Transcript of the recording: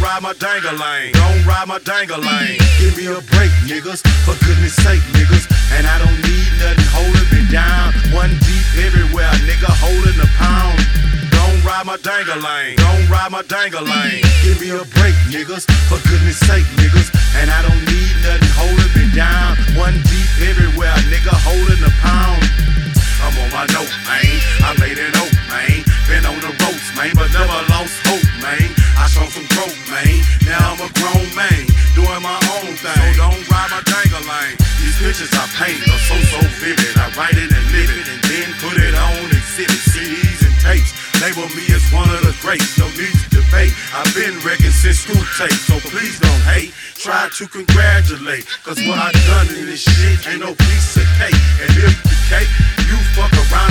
ride my dang-a-lane. Don't ride my dang-a-lane. Give me a break, niggas, for goodness sake, niggas. And I don't need nothing holding me down. One deep everywhere, nigga, holding a pound. Don't ride my dang-a-lane. Don't ride my dang-a-lane. Give me a break, niggas, for goodness sake, niggas. And I don't need nothing holding me down. One deep everywhere, nigga, holding a pound. I'm on my note, man. I made it out, man. Been on the ropes, man, but never lost hope, man. I shown some growth, man. Now I'm a grown man, doing my own thing. So don't ride my dang-a-lane. These pictures I paint are so vivid. I write it and live it, and then put it on exhibit, CDs and tapes. Label me as one of the greats, no need to debate. I've been wrecking since school tape, so please don't hate. Try to congratulate, cause what I done in this shit ain't no piece of cake. And if the cake, you fuck around